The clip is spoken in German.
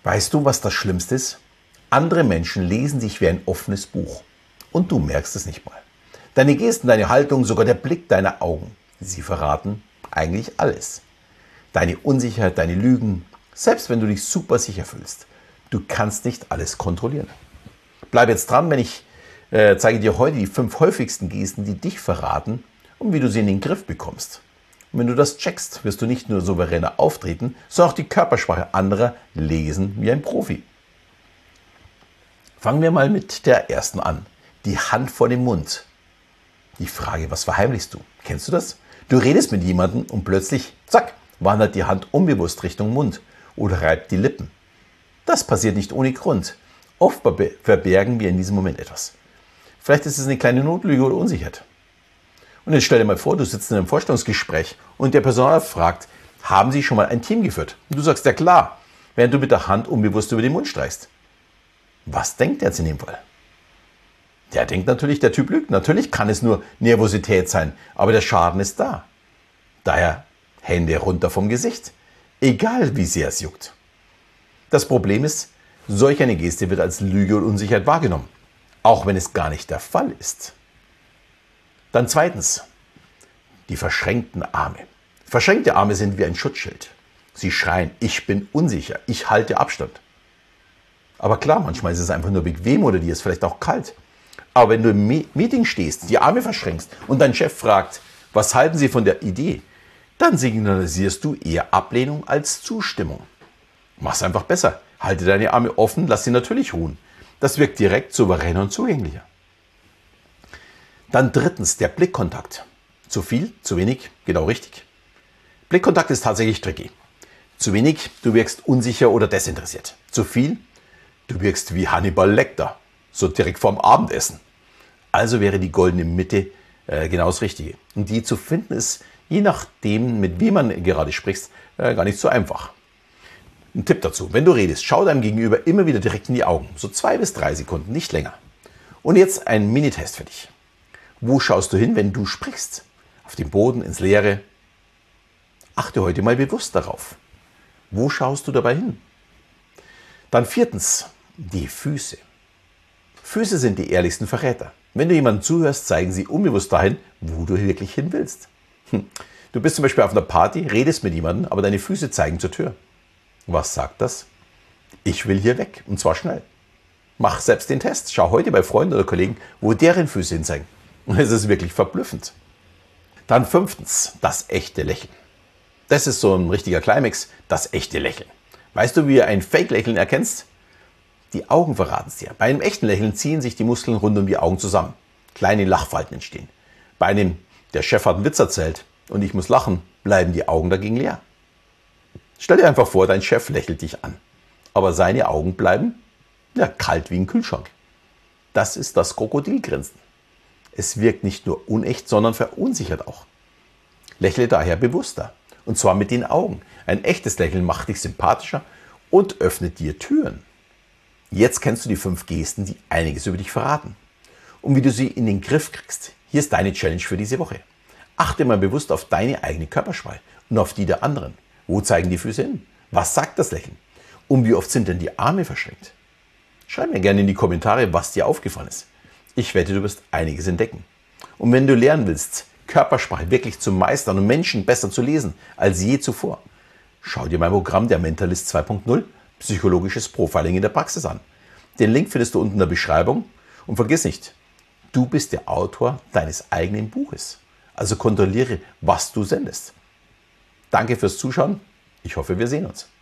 Weißt du, was das Schlimmste ist? Andere Menschen lesen dich wie ein offenes Buch. Und du merkst es nicht mal. Deine Gesten, deine Haltung, sogar der Blick deiner Augen, sie verraten eigentlich alles. Deine Unsicherheit, deine Lügen, selbst wenn du dich super sicher fühlst. Du kannst nicht alles kontrollieren. Bleib jetzt dran, wenn ich zeige dir heute die 5 häufigsten Gesten, die dich verraten und wie du sie in den Griff bekommst. Und wenn du das checkst, wirst du nicht nur souveräner auftreten, sondern auch die Körpersprache anderer lesen wie ein Profi. Fangen wir mal mit der ersten an. Die Hand vor dem Mund. Die Frage, was verheimlichst du? Kennst du das? Du redest mit jemandem und plötzlich, zack, wandert die Hand unbewusst Richtung Mund oder reibt die Lippen. Das passiert nicht ohne Grund. Oft verbergen wir in diesem Moment etwas. Vielleicht ist es eine kleine Notlüge oder Unsicherheit. Und jetzt stell dir mal vor, du sitzt in einem Vorstellungsgespräch und der Personaler fragt, haben Sie schon mal ein Team geführt? Und du sagst, ja klar, während du mit der Hand unbewusst über den Mund streichst. Was denkt er jetzt in dem Fall? Der denkt natürlich, der Typ lügt. Natürlich kann es nur Nervosität sein, aber der Schaden ist da. Daher Hände runter vom Gesicht, egal wie sehr es juckt. Das Problem ist, solch eine Geste wird als Lüge und Unsicherheit wahrgenommen, auch wenn es gar nicht der Fall ist. Dann zweitens, die verschränkten Arme. Verschränkte Arme sind wie ein Schutzschild. Sie schreien, ich bin unsicher, ich halte Abstand. Aber klar, manchmal ist es einfach nur bequem oder dir ist vielleicht auch kalt. Aber wenn du im Meeting stehst, die Arme verschränkst und dein Chef fragt, was halten Sie von der Idee, dann signalisierst du eher Ablehnung als Zustimmung. Mach's einfach besser. Halte deine Arme offen, lass sie natürlich ruhen. Das wirkt direkt souveräner und zugänglicher. Dann drittens, der Blickkontakt. Zu viel, zu wenig, genau richtig. Blickkontakt ist tatsächlich tricky. Zu wenig, du wirkst unsicher oder desinteressiert. Zu viel, du wirkst wie Hannibal Lecter, so direkt vorm Abendessen. Also wäre die goldene Mitte genau das Richtige. Und die zu finden ist, je nachdem, mit wem man gerade sprichst, gar nicht so einfach. Ein Tipp dazu, wenn du redest, schau deinem Gegenüber immer wieder direkt in die Augen. So 2 bis 3 Sekunden, nicht länger. Und jetzt ein Minitest für dich. Wo schaust du hin, wenn du sprichst? Auf den Boden, ins Leere? Achte heute mal bewusst darauf. Wo schaust du dabei hin? Dann viertens, die Füße. Füße sind die ehrlichsten Verräter. Wenn du jemandem zuhörst, zeigen sie unbewusst dahin, wo du wirklich hin willst. Du bist zum Beispiel auf einer Party, redest mit jemandem, aber deine Füße zeigen zur Tür. Was sagt das? Ich will hier weg, und zwar schnell. Mach selbst den Test. Schau heute bei Freunden oder Kollegen, wo deren Füße hin zeigen. Und es ist wirklich verblüffend. Dann 5. Das echte Lächeln. Das ist so ein richtiger Climax, das echte Lächeln. Weißt du, wie du ein Fake-Lächeln erkennst? Die Augen verraten es dir. Bei einem echten Lächeln ziehen sich die Muskeln rund um die Augen zusammen. Kleine Lachfalten entstehen. Bei einem, der Chef hat einen Witz erzählt und ich muss lachen, bleiben die Augen dagegen leer. Stell dir einfach vor, dein Chef lächelt dich an. Aber seine Augen bleiben kalt wie ein Kühlschrank. Das ist das Krokodilgrinsen. Es wirkt nicht nur unecht, sondern verunsichert auch. Lächle daher bewusster. Und zwar mit den Augen. Ein echtes Lächeln macht dich sympathischer und öffnet dir Türen. Jetzt kennst du die 5 Gesten, die einiges über dich verraten. Und wie du sie in den Griff kriegst. Hier ist deine Challenge für diese Woche. Achte mal bewusst auf deine eigene Körpersprache und auf die der anderen. Wo zeigen die Füße hin? Was sagt das Lächeln? Und wie oft sind denn die Arme verschränkt? Schreib mir gerne in die Kommentare, was dir aufgefallen ist. Ich wette, du wirst einiges entdecken. Und wenn du lernen willst, Körpersprache wirklich zu meistern und Menschen besser zu lesen als je zuvor, schau dir mein Programm der Mentalist 2.0 Psychologisches Profiling in der Praxis an. Den Link findest du unten in der Beschreibung. Und vergiss nicht, du bist der Autor deines eigenen Buches. Also kontrolliere, was du sendest. Danke fürs Zuschauen. Ich hoffe, wir sehen uns.